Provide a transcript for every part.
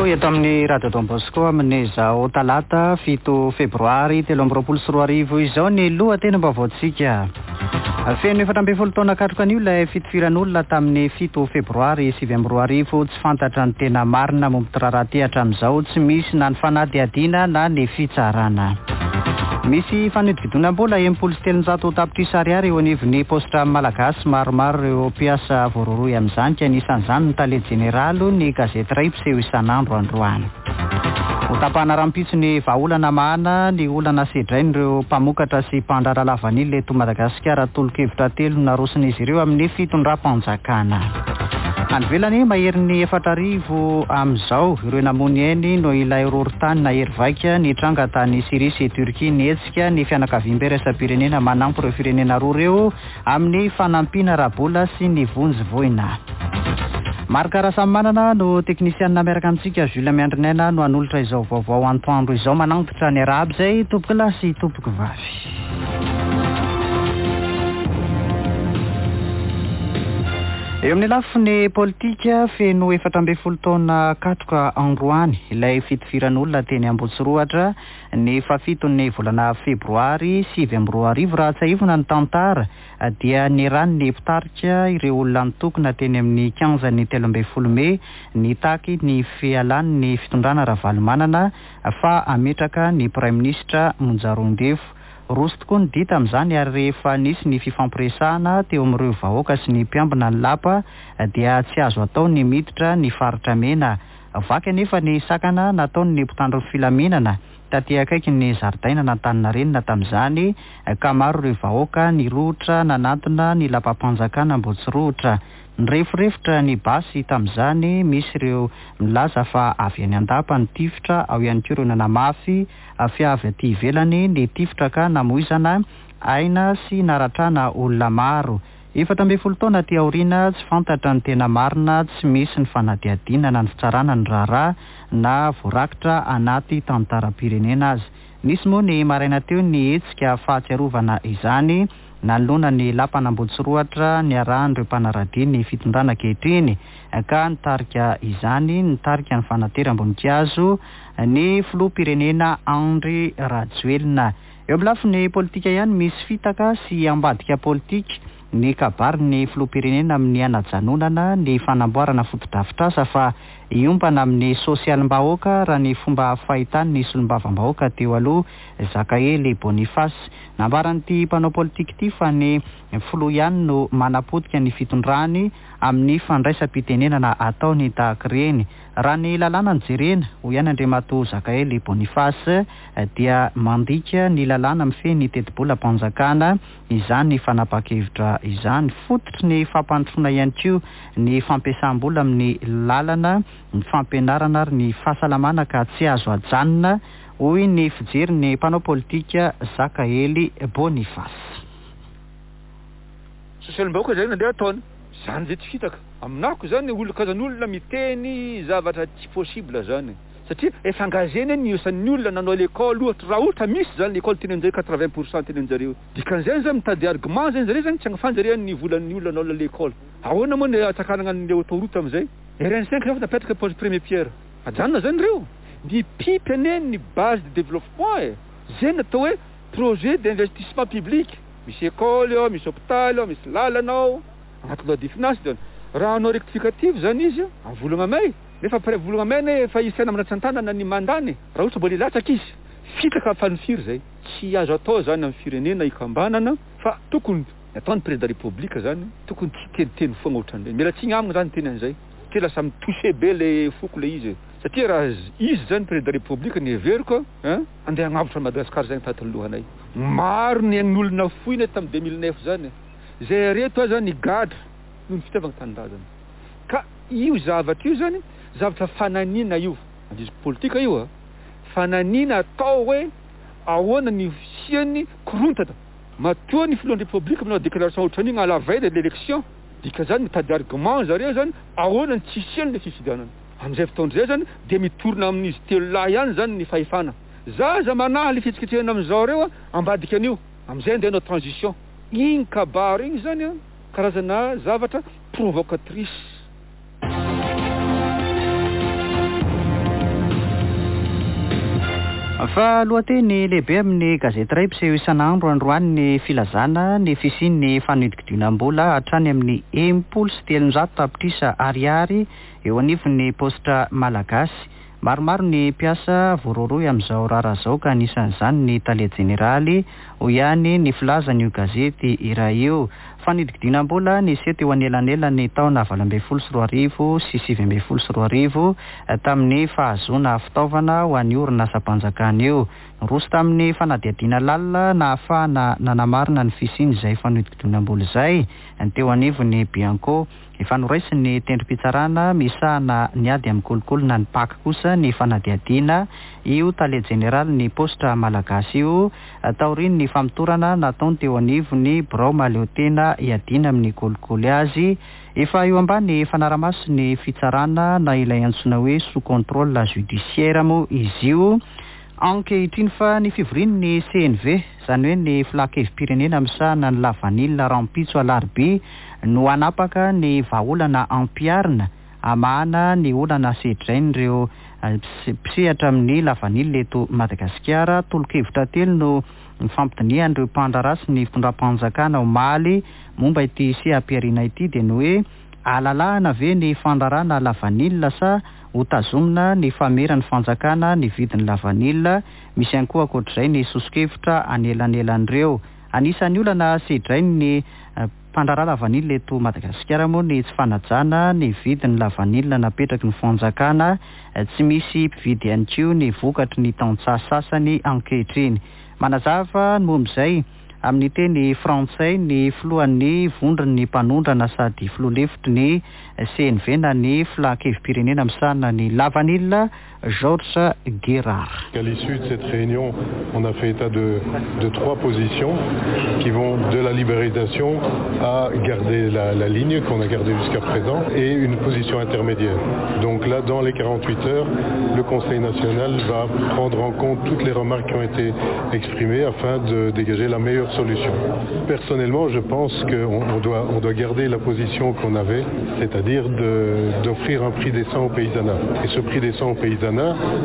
eto amin'ny Radio Don Bosco amin'izao talata 7 febroary 2024 izao ny lohatenim-baovaontsika. Feno 7 taona katroka anio ilay fitofiran'olona tamin'ny 7 febroary 2024 tsy fantatra ny tena marina momba tiraraty hatramin'izao tsy misy na ny fanadihadiana na ny fitsarana. Misy fanididonam-bola 700 tapitrisa ariary eo anivon'ny postra malagasy maromaro ireo mpiasa voaroroy amin'izany ka anisan'izany ny tale jeneraly ny gazety iray mpiseho isan'andro androany. Hotapahana rampitso ny vahaolana mahana ny olana sedrainy ireo mpamokatra sy mpandrara lavanilina eto Madagasikara tolo-kevitra 3 naroson'izy ireo amin'ny fitondram-panjakana. Anvelany mahery ny 4,000 amin'izao ireo namony eny no ilay rorontany na hery vaika ny tranga tany Siria sy Turkia nietsika ny fianakaviam-be raisam-pirenena manampo ireo firenena roa ireo amin'ny fanampiana rabola sy ny vonjy-voina. Marikara samy manana no teknisianina miaraka amintsika Jules Miandrinena no anolotra izao vaovao antoandro izao manantitra ny araby izay tompoko lahy sy tompoko vavy. Eo amin'ny lafiny politika feno 7 taona katroka androany ilay fitofiran'olona teny Ambohitsirohatra ny fafitony volana febroary 2024 raha tsy ahivona ny tantara dia ny ranony mpitarika ireo olona nitokona teny amin'ny 15 13 Mey ny taky ny fialany ny fitondrana Ravalomanana fa ametraka ny Prime Ministra Monjarondefo. Roso tokoa ny dita amin'izany ary rehefa nisy ny fifampiresahana teo amin'ireo vahoaka sy ny mpiambina ny lapa dia tsy azo atao ny miditra ny faritra mena. Vaky anefa ny sakana nataony ny mpitandro filaminana taty akaiky ny zaridaina n'Antaninarenina tamin'izany ka maro ireo vahoaka ny rotra nanantona ny lapam-panjakana Ambohitsirohatra. Nireforefotra ny basy tamin'izany misy ireo milaza fa avy any andapa ny tifitra ao ihany koa ireo nanamafy fiavy aty ivelany ny tifitra ka namoizana aina sy naratrana olona maro. 7 taona aty aoriana tsy fantatra ny tena marina tsy misy ny fanadihadiana na ny fitsarana ny raharaha na voarakitra anaty tantaram-pirenena azy. Nisy moa ny maraina teo ny hetsika fahatsiarovana izany nanolona ny lapana Ambohitsirohatra ny arahan'ireo mpanaradia ny fitondrana ankehitriny ka nitarika izany nitarika ny fanateram-boninkazo ny filoham-pirenena Andry Rajoelina. Eo amin'ny lafiny politika ihany misy fitaka sy ambadika politika ny kabary ny filoham-pirenena amin'ny hanajanonana ny fanamboarana foto-drafitrasa fa iompana amin'ny sosialim-bahoaka raha ny fomba fahitany ny solombavam-bahoaka teo aloha Zakaely Boniface. Nambaran'ity mpanao politika ity fa ny filoha ihany no manapotika ny fitondrany amin'ny fandraisam-pitenenana ataony tahaka ireny. Raha ny lalàna ny jerena ho ihany Andriamatoa Zakaely Boniface dia mandika ny lalàna mifehy ny teti-bola mpanjakana izany ny fanapa-kevitra izany fototry ny fampandrosoana ihany koa ny fampiasam-bola amin'ny lalana ny fampianarana ary ny fahasalamana ka tsy azo ajanona hoy ny fijery ny mpanao politika Zakaely Boniface. Sosialim-bahoaka zay nandeha ataony zany zay tsy fitaka aminako zany olon-kazan'olona miteny zavatra tsy possible zany satria efa engagena ny iosan'ny olona nanao l'école ohatra raha ohatra misy zany l'école teny anjareo 80% teny anjareo dikan'izay zany mitady argument zany zareo zany tsy agnafanjareo ny volan'ny olona nanao l'école ahoana moa ny atsakanana ny autoroute am'izay RN5 refa tapetraka pose premier pierre ajanona zany reo ny pipe ane ny base de développement zay natao hoe projet d'investissement public misy école ao misy hôpital ao misy lalana ao agnaty loi de finance zany raha anao rectificative zany izy avolagna may nefa après volagna may ne fa isiana amina tsantanana ny mandany raha ohatra mbola ilatsaka izy fitaka fanifiry zay tsy azo atao zany amin'ny firenena ikambanana fa tokony ataony président de la république zany tokony tsy teniteny foagna ohatran'ireny mila tsy gnamina zany teny an'izay te lasa mitouché be le foko le izy satria raha izy zany président de la république ny everiko andeha agnavotra Madagasikara zany taty lohanay maro ny agn'olona foina tamin'ny 2009 zany zay reto zany gadra noho ny fitiavana tany zany ka io zavatra io zany zavatra fananina io andizy politika io fananina atao hoe ahoana ny fisiany korontana matoa ny filohan'ny république manao déclaration ohatran'io à la veille de l'élection dika zany mitady argument zareo zany ahoana ny tsisiany le fifidianana am'izay fotoandro zay zany de mitorona amin'izy telo lahy ihany zany ny fahefana zaza manaly fitsikitsehana am'izao reo ambadika an'io am'izay andehanao transition igny kabary igny zany karazana zavatra provocatrice. Fa lohateny lehibe amin'ny gazety iray mpiseho isan'andro androany ny filazana ny fisian'ny fanidikidinam-bola hatrany amin'ny 700 tapitrisa ariary eo anivon'ny postra malagasy. Maromaro ny mpiasa voaroroy amin'izao raharaha izao ka anisan'izany ny tale jeneraly ho ihany ny filazany io gazety iray io. Fanidikidinam-bola nisy teo anelanelany taona 2024 sy 2025 tamin'ny fahazoana fitaovana ho an'ny orinasam-panjakana io. Roso tamin'ny fanadihadiana lalina na ahafahana nanamarina ny fisian'izay fanidikidinam-bola izay teo anivon'ny Bianco. Efa noraisy ny tendrom-pitsarana misahana ny ady amin'ny kolokolona ny paka kosa ny fanadihadiana io tale jeneraly ny postra malagasy io taoriny ny famitorana nataony teo anivon'ny birao mahaleotena iadiana amin'ny kolikoly azy. Efa eo ambany fanaramaso ny fitsarana na ilay antsoina hoe sous contrôle judiciaire moa izy io. Ankehitriny fa ny fivorian'ny CNV izany hoe ny filakevim-pirenena misahana ny lavanilina rampitso alarby no anapaka ny vahaolana ampiarina amahana ny olana sedrain'ireo mpisehatra amin'ny lavanilina eto Madagasikara. Tolo-kevitra telo no nifampidinihan'ireo mpandrara sy ny fitondram-panjakana omaly momba ity seha-piarina ity dia ny hoe alalahana ve ny fandrarana lavanilina sa hotazomina ny famerany fanjakana ny vidiny lavanilina. Misy ihany koa ankoatr'izay ny soso-kevitra anelanelan'ireo. Anisan'ny olana sedrainy ny mpandrara lavanilina eto Madagasikara moa ny tsy fanajana ny vidiny lavanilina napetraky ny fanjakana. Tsy misy mpividy ihany koa ny vokatry ny taon-tsasasany ankehitriny. Manazava no amin'izay amin'ny teny frantsay ny filohan'ny vondron'ny mpanondrana sady filoha-lefitry ny CNV na ny filakevim-pirenena misahana ny lavanilina Georges Guérard. À l'issue de cette réunion, on a fait état de 3 positions qui vont de la libéralisation à garder la ligne qu'on a gardée jusqu'à présent et une position intermédiaire. Donc là, dans les 48 heures, le Conseil national va prendre en compte toutes les remarques qui ont été exprimées afin de dégager la meilleure solution. Personnellement, je pense qu'on doit garder la position qu'on avait, c'est-à-dire d'offrir un prix décent au paysanat. Et ce prix décent au paysanat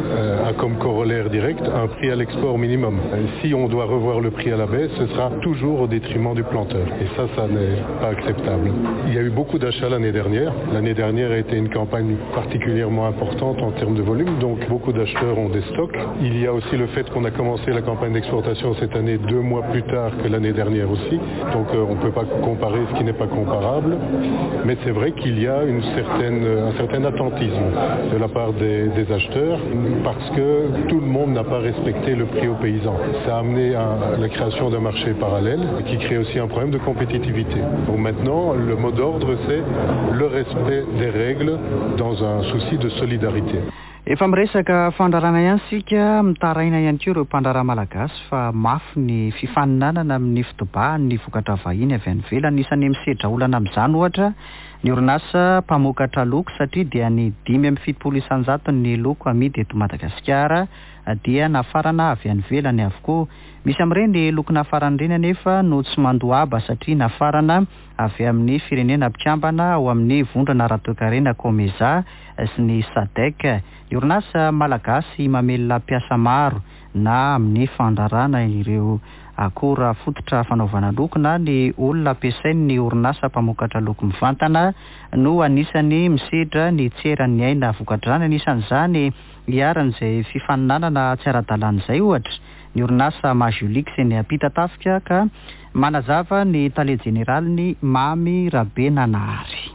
a comme corollaire direct un prix à l'export minimum. Si on doit revoir le prix à la baisse, ce sera toujours au détriment du planteur. Et ça n'est pas acceptable. Il y a eu beaucoup d'achats l'année dernière. L'année dernière a été une campagne particulièrement importante en termes de volume, donc beaucoup d'acheteurs ont des stocks. Il y a aussi le fait qu'on a commencé la campagne d'exportation cette année 2 mois plus tard que l'année dernière aussi. Donc on ne peut pas comparer ce qui n'est pas comparable. Mais c'est vrai qu'il y a un certain attentisme de la part des acheteurs parce que tout le monde n'a pas respecté le prix aux paysans. Ça a amené à la création d'un marché parallèle qui crée aussi un problème de compétitivité. Donc maintenant, le mot d'ordre, c'est le respect des règles dans un souci de solidarité. Efa miresaka fandrarana ihany sika mitaraina ihany koa ireo mpandrara malagasy fa mafy ny fifaninanana amin'ny fitobahany ny vokatra vahiny avy any ivelany. Isan'ny misedra olana amin'izany ohatra ny orinasa mpamokatra loko satria dia ny 5.700 ny loko amidy eto Madagasikara dia nafarana avy any ivelany avokoa. Misy amin'ireny loko nafarana ireny anefa no tsy mandoaba satria nafarana avy amin'ny firenena mpikambana ao amin'ny vondrona ratokarena Komeza sy ny Sadek. Ny orinasa malagasy mamelona mpiasa maro na amin'ny fandrarana ireo akora fototra fanaovana loko na ny olona ampiasain'ny orinasa mpamokatra loko mivantana no anisany misedra ny tseran'ny aina vokadrana. Anisan'izany iaran'izay fifaninanana tsy ara-dalàna izay ohatra ny orinasa Majulix ny ampita tafika ka manazava ny tale jeneraly ny Mamy Rabenanary.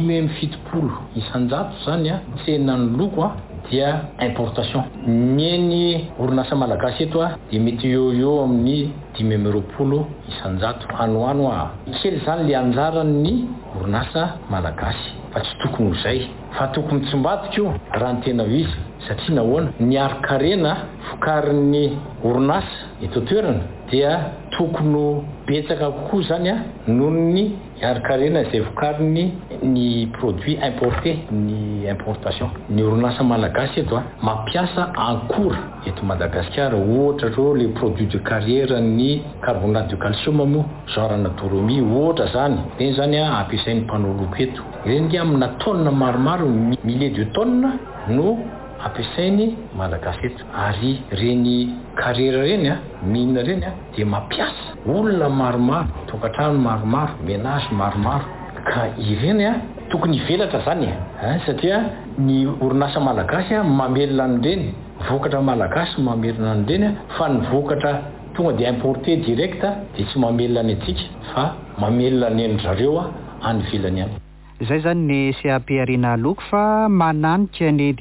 5.70 isanjato zany tsena ny loko dia importation. Ny orinasa malagasy eto dia mety eo amin'ny 5.20 isanjato anoano kely zany le anjaran'ny orinasa malagasy fa tsy tokony izay fa tokony tsimbadika raha ny tena visy satria nahoana ny arikarena vokarin'ny orinasa eto toerana dia tokony betsaka kokoa zany noho ny arikarena izay vokariny ny produit importé ny importation. Ny orinasa malagasy eto mampiasa ankora eto Madagasikara ohatra zao les produits de carrière ny carbonate de calcium moa genre naturomie ohatra zany reny zany ampiasain'ny mpanao loko eto. Reny dia amina tonne maromaro milliers de tonnes no ampiasainy malagasy eto. Ary reny karera reny mine reny dia mampiasa olona maromaro, tokantrano maromaro, ménage maromaro, ka ireny tokony velatra zany satria ny orinasa malagasy mamelona an'ireny vokatra malagasy, mamelona an'ireny fa ny vokatra tonga dia importé direct dia tsy mamelona ny antsika fa mamelona ny zareo any ivelany any. Izay zany ny CAP Arena loko fa mananika ny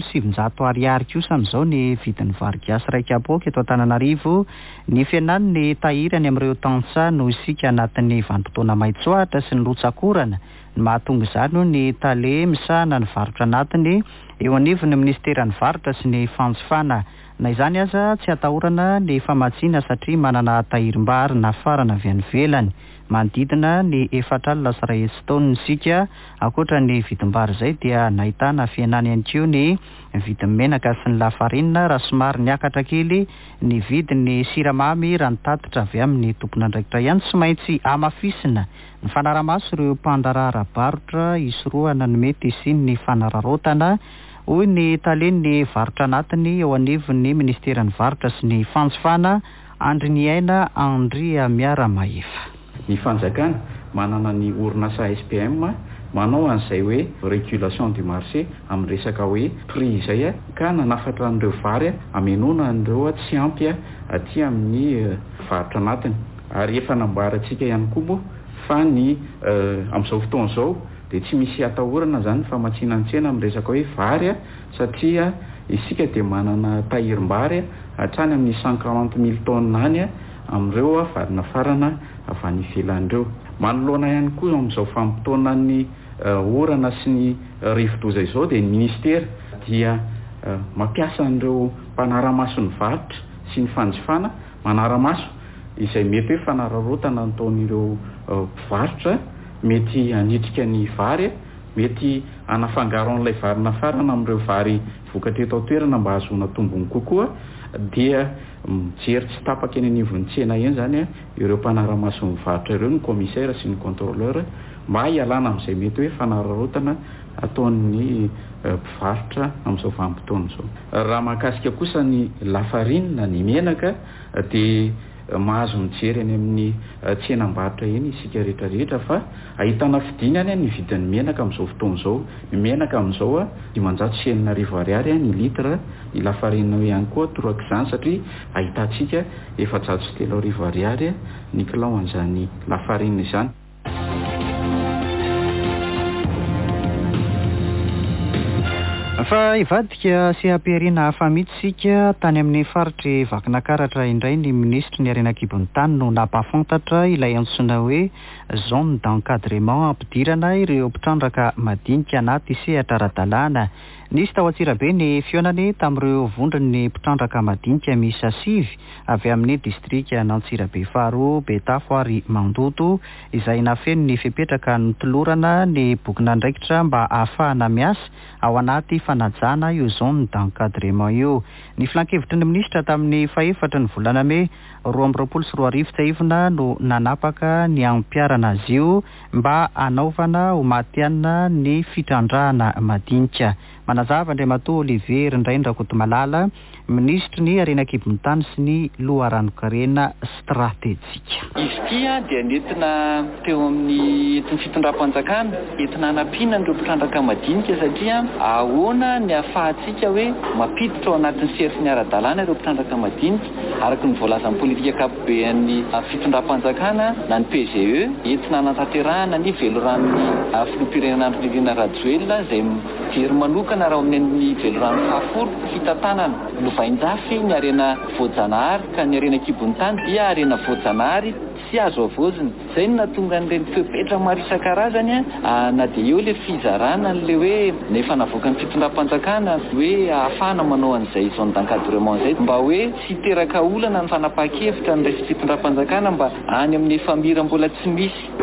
700 ariary kosa amin'izao ny vidin'ny vary gasy raika apoka eto Antananarivo. Ny fianany ny tahirany amin'ireo tantsa no isika anatin'ny vanim-potoana maitsoahitra sy ny lotsakorana. Ny mahatonga izany ny tale misahana ny varotra anatiny eo anivon'ny ministeran'ny varotra sy ny fanjifana. Na izany aza tsy atahorana ny famatsiana satria manana tahirim-bary nafarana avy any ivelany. Manodidina ny 4 sy 1 taona isika. Ankoatra ny vidim-bary izay dia nahitana fianany ihany koa ny vidin'ny menaka sy ny lafarinina raha somary niakatra kely. Ny vidin'ny siramamy raha nitatitra avy amin'ny tompon'andraikitra ihany tsy maintsy amafisina. Ny fanaramaso ireo mpandarara barotra isorohana ny mety isiny ny fanararotana. Hoy ny talen'ny varotra anatiny eo anivon'ny ministeran'ny varotra sy ny fanjifana Andriniaina Andria Miaramahefa. Ny fanjakana manana ny orinasa SPM manao an'izay hoe régulation du marché amin'ny resaka hoe prix izay ka nanafatra an'ireo vary amenona an'ireo tsy ampy aty amin'ny varotra anatiny. Ary efa nambarantsika ihany koa moa fa ny amin'izao fotoana izao dia tsy misy atahorana zany famatsiana ny tsena amin'ny resaka hoe vary satria isika dia manana tahirim-bary hatrany amin'ny 140,000 tonnes any amin'ireo vary nafarana avy any ivelan'ireo. Manoloana ihany koa amin'izao fampitoana ny orana sy ny rivo-doza izao dia ny ministera dia mampiasa an'ireo mpanaramaso ny varotra sy ny fanjifana manaramaso izay mety hoe fanararotana nataon'ireo mpivarotra, mety anitrika ny vary, mety anafangaro an'ilay vary nafarana amin'ireo vary vokatra eto an-toerana mba hahazoana tombony kokoa. Dia mijery tsy tapaka eny anivon'ny tsena eny zany ireo mpanaramaso mivarotra ireo, ny commissaire sy ny contrôleur, mba hialana amin'izay mety hoe fanararotana ataon'ny mpivarotra amin'izao vanim-potoana izao. Raha mahakasika kosa ny lafarinina, ny menaka dia mahazo mijery any amin'ny tsenam-barotra eny isika rehetrarehetra fa ahitana fidinany ny vidin'ny menaka amin'izao fotoana izao. Ny menaka amin'izao 590 ariary ny litra, ny lafarinina ihany koa toraka izany satria ahitantsika 430 ariary ny kilao an'izany lafarinina izany. Fa ivadika CAP Arena hafa mihitsika tany amin'ny faritry Vakinakaratra indray ny ministry ny Arena Kibon'ny Tany no napafantatra ilay antsoina hoe zone d'encadrement ampidirana ireo mpitrandraka madinika anaty sehatra ara-dalàna. Nisy tao Antsirabe ny fionany tamin'ireo vondron'ny mpitrandraka madinika miisa 5 avy amin'ny distrika n'Antsirabe faharoa, Betafo ary Mandoto izay nafeno ny fipetraka nitolorana ny bokin'andraikitra mba ahafahana miasa ao anaty fanajana io zone d'encadrement io. Ny filan-kevitry ny ministra tamin'ny faefatra ny volana May 2024 no nanapaka ny ampiarana azy io mba anaovana ho matianina ny fitrandrahana madinika. Manazava Andriamatoa Olivier Ndraindra Kotomalala, ministry ny Arena Kibon'ny Tany sy ny loharanokarena stratégique. Izy tia dia nentina teo amin'ny fitondram-panjakana entina hanampiana ireo mpitrandraka madinika satria ahoana ny ahafahantsika hoe mampiditra ao anatin'ny serify ny ara-dalàna ireo mpitrandraka madinika araka ny voalazan'ny politika ankapobeny fitondram-panjakana na ny PGE entina hanatanterahana ny veloran'ny filoham-pirenenan'ny Ririna Rajoelina izay very manokana raha amin'ny veloran'ny fahafolo fitantanana Lovainjafy ny Arena Voajanahary ka ny Arena Kibon'ny Tany dia Arena Voajanahary sy azo avoziny. Izay no nahatonga an'ireny fepetra maro isan-karazany na dia eo ilay fizarana n'ilay hoe nefa navoakan'ny fitondram-panjakana hoe ahafahana manao an'izay zone d'encadrement izay mba hoe tsy teraka olana ny fanapahan-kevitra ny resy fitondram-panjakana mba any amin'ny efamira mbola tsy misy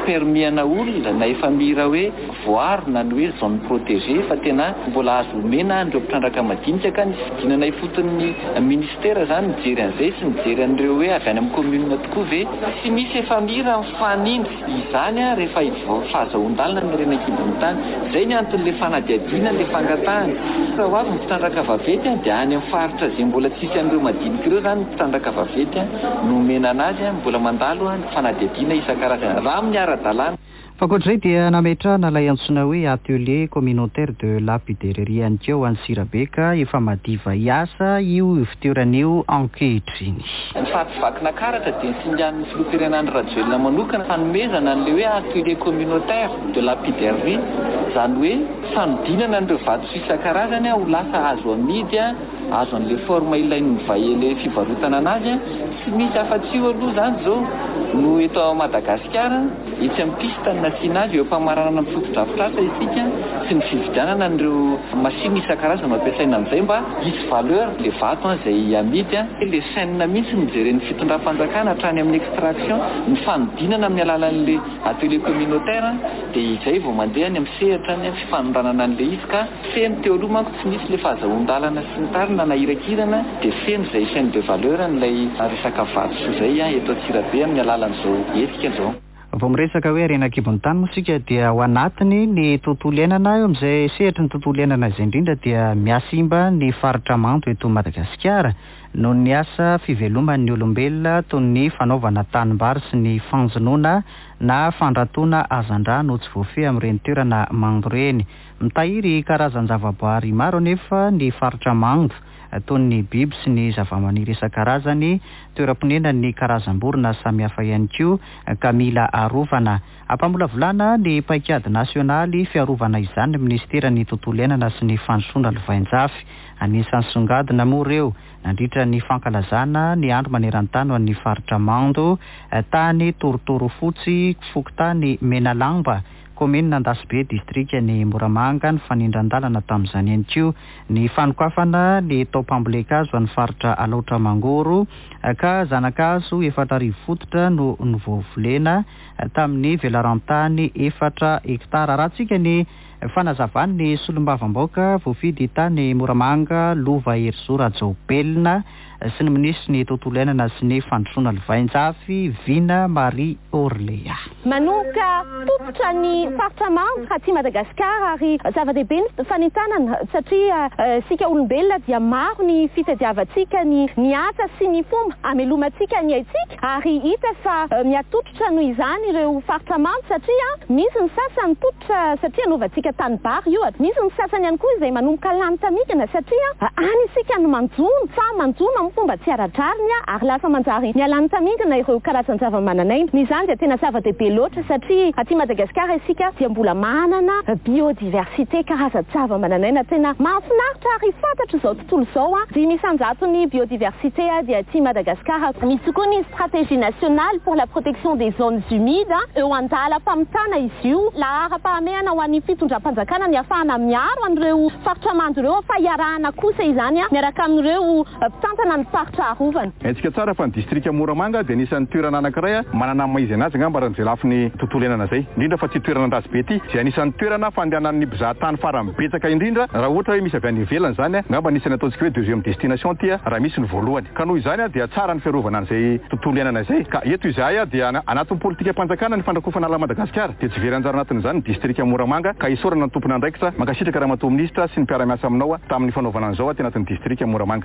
permiana olona na efa mira hoe voarina ny hoe zone protégée fa tena mbola azo omena andreo mpitrandraka madinika ka ny fidinana ifoton'ny ministera zany mijery an'izay sy mijery an'ireo hoe avy any amin'ny commune tokoa ve sy misy efa mira mifanindry izany a rehefa fahazahoan-dalana ny renakibony tany zay ny anton'le fanadiadiana le fangatahana raha ho avy mpitrandraka vaventy a dia any amin'ny faritra zay mbola tsisy an'ireo madinika ireo zany mpitrandraka vaventy a no omena anazy a mbola mandalo a ny fanadiadiana isan-karazana raha amin'ny ara-dalàna. Fakoatr'izay dia nametrahana ilay antsoina hoe atelier communautaire de la Pidererie an'keo any Sirabeka efa madiva hiasa io fitoeran'io ankehitriny. Ny fahavakina karatra dia ny singan'ny filoham-pirenenan'ny Rajoelina manokana fanomezana an'ilay hoe atelier communautaire de la Pidererie zany hoe fanodinana an'ireo vato isan-karazany ho lasa azo amidy azo an'ilay forme ilain'ny vahele fivarotana anazy sy misy afa-tsy aloha zany zao no eto Madagasikara etsy amin'ny piste nasiana azy eo mpamaranana amin'ny fotodrafitrasa isika sy ny fividianana an'ireo masiny isan-karazany ampiasaina amin'izay mba hisy valeur le vato izay amidy le chaîne mihitsy mijeren'ny fitondram-panjakana hatrany amin'ny extraction ny fanodinana amin'ny alalan'le atelier communautaire dia izay vao mandeha ny amin'ny sehatra ny fifanondranana an'le izy ka feno teo aloha manko tsy misy le fahazahoan-dalana sy ny tarina na hirakirana dia feno izay chaîne de valeur n'ilay resaka vato so izay eto Antsirabe amin'ny alalan'izao hetsika izao. Vao miresaka hoe renakibony tany mosika dia ao anatiny ny tontolo iainana eo amin'izay sehatra ny tontolo iainana izay indrindra dia miasimba ny faritra Manto eto Madagasikara noho ny asa fiveloman'ny olombelona toy ny fanaovana tanimbary sy ny fanjonoana na fandratoana hazandrano tsy voafehy amin'ireny toerana Manto ireny. Mitahiry karazan-javaboary maro nefa ny faritra Manto toy ny biby sy ny zavamaniry isan-karazany toeram-ponena ny karazam-borona samihafa ihany koa ka mila arovana. Ampamolavolana ny paikady nasionaly fiarovana izany ny ministeran'ny tontolo iainana sy ny fandrosoana lovain-jafy. Anisan'ny songadina moa ireo nandritra ny fankalazana ny andro maneran-tany ho an'ny faritra Mando tany Torotoro Fotsy Fokotany Menalamba commune Andasibe district ny Moramanga ny fanindran-dalana tamin'izany ihany koa ny fanokafana ny tao-pambolekazo any faritra Alaotra Mangoro ka zanakazo 400 fototra no voavolena tamin'ny velarantany 4 hektara. Raha tsika ny fanazavany ny solombavam-baoka voafidy tany Moramanga Lova Herzora Jaobelina sy ny minisitry ny tontolo iainana sy ny fandrosoana lovain-jafy Vina Marie Orlea. Manoka topotra ny faritra Manto aty Madagasikara ary zava-dehibe ny fanentanana satria sika olombelona dia maro ny fitadiavantsika ny asa sy ny fomba amelomantsika ny aitsika ary hita fa miatototra noho izany ireo faritra Manto satria misy ny sasany tototra satria novantsika tanimbary io misy ny sasany ihany koa izay manomboka lany tamidina satria any isika no manjono fa manjono fomba tsy aradrariny ary lasa manjary mialany tamidina ireo karazany zava-mananaina. Izany dia tena zava-dehibe loatra satria aty Madagasikara isika dia mbola manana biodiversité karazany zava-mananaina tena mahafinaritra ary fantatra izao tontolo izao dimy isanjaton'ny biodiversité dia aty Madagasikara. Misy koa ny stratégie nationale pour la protection des zones humides eo andalam-pamitana izy io lahara-pahamehana ho an'ny fitondram-panjakana ny ahafahana miaro an'ireo faritra Mando ireo fa iarahana kosa izany miaraka amin'ireo mpitantana faritra arovana. Etsika tsara fa ny distrika Moramanga dia nisan'ny toerana anankiray manana maizy anazy angamba raha izay lafin'ny tontolo iainana izay indrindra fa tsy toerana Andasibe ity dia anisan'ny toerana fandehanan'ny mpizahatany farany betsaka indrindra raha ohatra hoe misy avy any ivelany izany angamba nisany ataontsika hoe deuxième destination ity raha misy ny voalohany ka noho izany dia tsara ny fiarovana an'izay tontolo iainana izay ka eto izahay dia anatin'ny politika mpanjakana ny fandrakofana ala Madagasikara dia tsy very anjara anatin'izany ny distrika Moramanga ka isorana ny tompony andraikitra mankasitraka raha minisitra sy ny mpiara-miasa aminao tamin'ny fanaovana an'izao aty anatin'ny distrika Moramanga.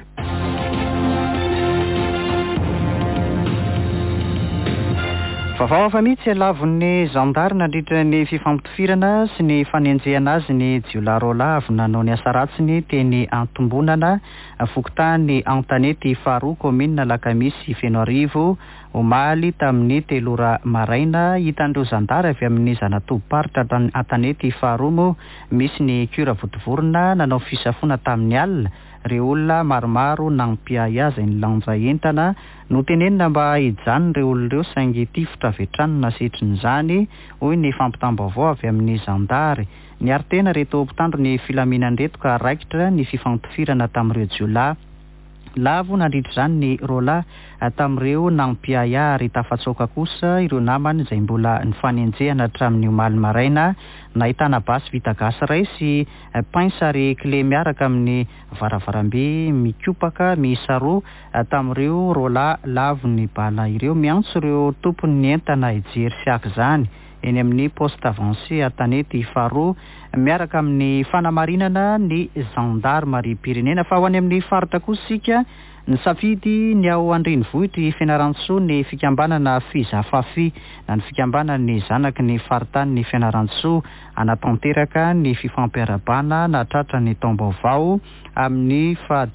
Vaovao hafa mihitsy lavon'ny zandary nandritra ny fifampitofirana sy ny fanenjehana azy ny Jiolarola avy nanao ny asa ratsiny teny Antombonana Fokotany Antanety faharoa commune Lakamisy Fenoarivo omaly tamin'ny 3 ora maraina hitan'ireo zandary avy amin'ny zanatoboparitra Antanety faharoa moa misy ny cura votivorona nanao fisafona tamin'ny alina ireo olona maromaro nagnompiay azy ny lanja entana no tenenina mba hijanona ireo olona ireo saingy tifotra vetrano nasetrin'izany hoy ny fampitam-baovao avy amin'ny zandary. Ny artena reto mpitandro ny filaminan-dreto ka raikitra ny fifampitofirana tamin'ireo jiolahy lavo nandritra izany ny rola tamin'ireo nanompiaya ary tafatsoka kosa ireo namany izay mbola nifanenjehana hatramin'ny omaly maraina nahitana basy vita gasy iray sy pince ary clé miaraka amin'ny varavarambe mikopaka miisa roa tamin'ireo rola lavo ny bala ireo miantso ireo tompony ny entana hijery sy aka izany eny amin'ny poste avancé Atanety faharoa miaraka amin'ny fanamarinana ny gendarmerie pirenena fa ho any amin'ny faritra kosa sika ny safidy ny ao andrenivohitry Fianarantsoa ny fikambanana Fizafafi na ny fikambanana ny zanaky ny faritany ny Fianarantsoa anatanteraka ny fifampiarabana na tratra ny taom-baovao amin'ny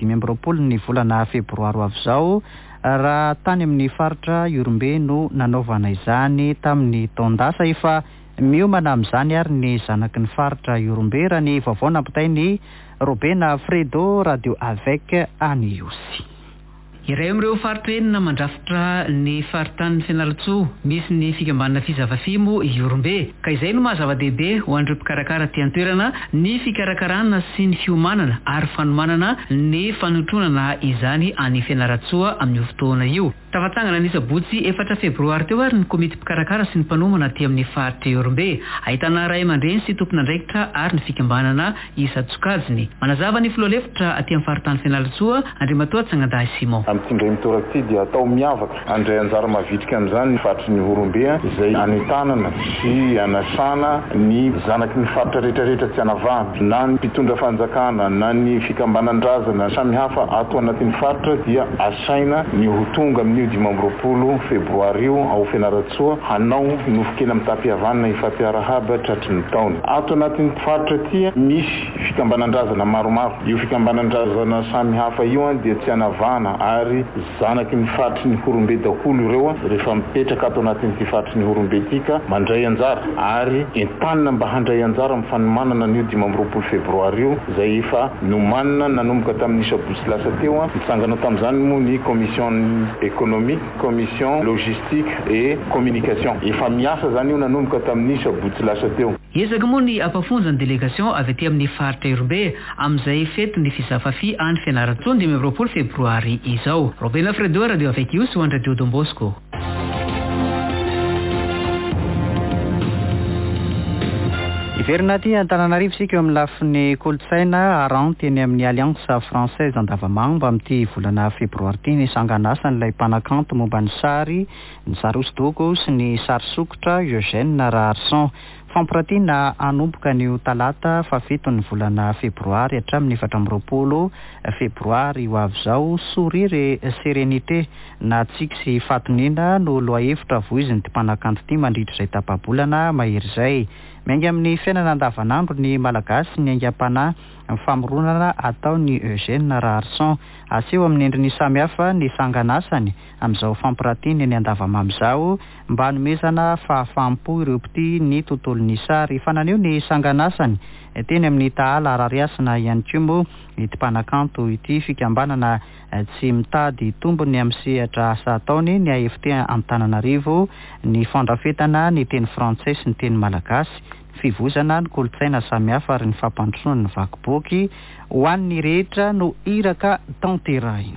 15 ny volana febroary avy izao raha tany amin'ny faritra Iorombe no nanaovana izany tamin'ny taondasa efa miomana amin'izany ary ny zanaky ny faritra Iorombe raha ny vaovao nampitainy Robena Fredo radio avec Aniosy. Iray amin'ireo faritra enina mandrafitra ny faritany Fianarantsoa misy ny fikambanana Fizafafimo Iorombe ka izay no mahazava-dehibe ho an'ireo mpikarakara ty an-toerana ny fikarakarana sy ny fiomanana ary fanomanana ny fanotronana izany any Fianarantsoa amin'ny fotoana io. Tafatangana ny sabotsy 4 febroary teo ary ny komity mpikarakara sy ny mpanomana ty amin'ny faritra Iorombe ahitana ray aman-dreny sy tompon'andraikitra ary ny fikambanana Isa-Tsokajiny. Manazava ny filoalefitra aty amin'ny faritany Fianarantsoa Andriamatoa Tsangandahy Simon. Amtindray mitoraka ty dia atao miavaka andray anjara mavitrika amin'izany ny faritry ny Iorombe izay anitanana sy anasana ny zanaky ny faritra rehetrarehetra tsy anavahana na ny mpitondra fanjakana na ny fikambanan-drazana samy hafa ato anatin'ny faritra dia asaina ny ho tonga amin'ny 20 febroary io ao Fianarantsoa hanao nofokena amin'ny tapihavanana ifampiarahaba tratry ny taona. Ato anatin'ny faritra ty misy fikambanan-drazana maromaro. Io fikambanan-drazana samy hafa io dia tsy anavahana ary zanaky ny faritry ny Iorombe daholo ireo rehefa mipetraka ato anatin'ity faritry ny Iorombe tika mandray anjara ary entanina mba handray anjara amin'ny fanomanana ny 20 febroary io izay efa nomanina nanomboka tamin'ny sabotsy lasa teo mitsangana tamin'izany moa ny commission économique, commission logistique et communication. Efa miasa zany io nanomboka tamin'ny sabotsy lasa teo. Ezaka moa ny ampafonjany délégation avy aty amin'ny faritra Iorombe amin'izay fety ny Fizafafi any Fianarantsoa 20 febroary izao. Robena Fredo radio avec you sur Radio Don Bosco. Iverina aty Antananarivo sika eo amin'ny lafiny kolotsaina aranty eny amin'ny Alliance Française Andavamamba amin'ity volana febroary ity ny sangan'asan'ilay mpanakanto momba ny sary hosodoko sy ny sary sokotra Eugène Raharson. Fampirantiana anomboka ny talata fafito ny volana febroary hatramin'ny 20 febroary ho avy izao sourire sérénité na tsiky sy fatonina no loahevitra voiziny ty mpanakanto ty mandritra izay tapabolana mahery izay. Miainga amin'ny fiainana andavanandro ny malagasy ny aingam-panahy famoronana atao ny Eugène Raharson aseho amin'ny endriny samihafa ny sangan'asany amin'izao fampirantiana ny andavamamy izao mba hanomezana fahafaham-po ireo mpity ny tontolon'ny sary fananeo ny sangan'asany teny amin'ny Tahala Arariasina ihany koa moa ity mpanakanto ity fikambanana tsy mitady tombony amin'ny sehatra asa ataony ny AFT Antananarivo ny fandrafetana ny teny frantsay sy ny teny malagasy fivozana ny kolotsaina samihafa ary ny fampandrosoana ny vakiboky ho an'ny rehetra no iraka tanterahiny.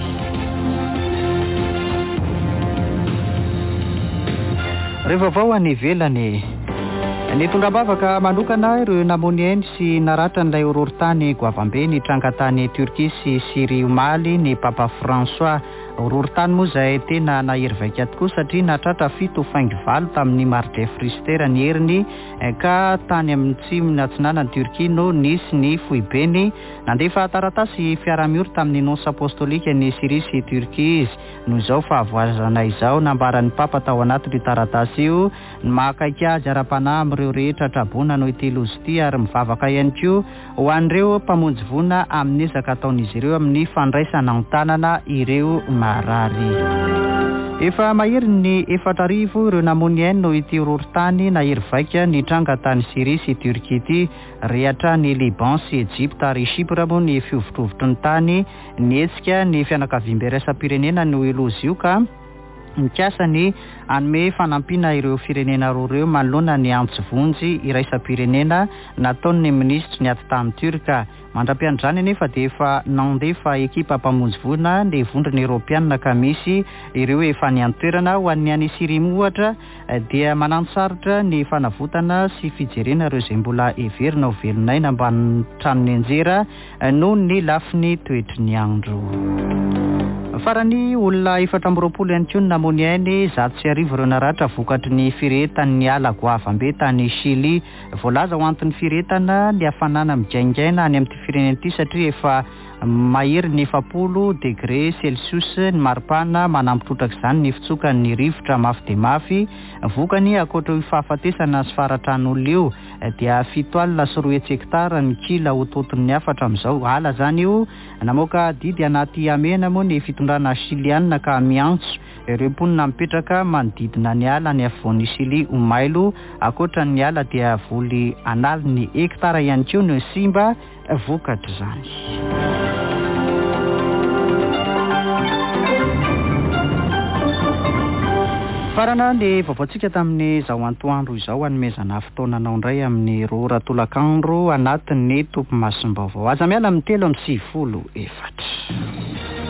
Rehefa vao any ivelany ny tongam-bavaka manokana ireo namony eny sy naratra n'ilay horohorontany goavambe ny trangatany Turquie sy Syrie omaly ny Papa François. Horohorontany moa izay tena nahery vaika tokoa satria natratra 7.5 tamin'ny Marde Fristera ny heriny ka tany amin'ny tsimony atsinanany Turquie no nisy ny fohibeny nandefa taratasy fiara-mioro tamin'ny nonce apostolika ny Syrie sy Turquie izy noho izao fahavoazana izao nambaran'ny Papa tao anatin'io taratasy io mahakaiky azy ara-panahy amin'ireo rehetra trabona no ity lozy ity ary mivavaka ihany koa ho an'ireo mpamonjy vona amin'ny ezaka ataon'izy ireo amin'ny fandraisana an-tanana ireo marary. Efa mahery ny 4,000 ireo namony eny no ity horohorontany nahery vaika ny tranga tany Syrie sy Turquie ity rehatra ny Liban sy Egypte ary Chypre moa ny fihovitrovitry ny tany ny hetsika ny fianakaviam-be raisa-pirenena no elozy io ka mikasa ny anome fanampiana ireo firenena roa ireo manoloana ny antsivonjy iraisam-pirenena nataon'ny ministra ny aty tamin'ny Turka. Mandra-piandrany anefa dia efa nandefa ekipa mpamonjy vonina ny vondrona Europiana ka misy ireo efa niantoerana ho an'ny any Sirima ohatra dia manantsarotra ny fanavotana sy fijerena ireo izay mbola everina ho velonaina ambany tranony anjera noho ny lafiny toetry ny andro. Farany olona 420 ihany koa namony ainy 105 ireo naratra vokatry ny firehetan'ny ala goavambe tany Chili. Voalaza ho anton'ny firehetana ny hafanana migaingaina any amin'ny firenena ity satria efa mahery ny 70 degré Celsius ny maripana manampitrotraka izany ny fitsokan'ny rivotra mafy dia mafy. Vokany akoatra fahafatesana sy faratran'olona io dia 7.3 hektara ny kila ho toton'ny 4 amin'izao ala zany io. Namoaka didy anaty amena moa ny fitondrana Chiliana ka miantso ireo mponina mipetraka manodidina ny ala ny afovoan'ny Chili ho mailo. Akoatra ny ala dia voly analy ny hektara ihany koa no simba vokatra izany. Farana ny vaovaontsika tamin'ny zao antoandro izao hanomezana fotoananao indray amin'ny rora tolakandro anatin'ny tompomasimbavao. Aza miala amin'ny 3:34.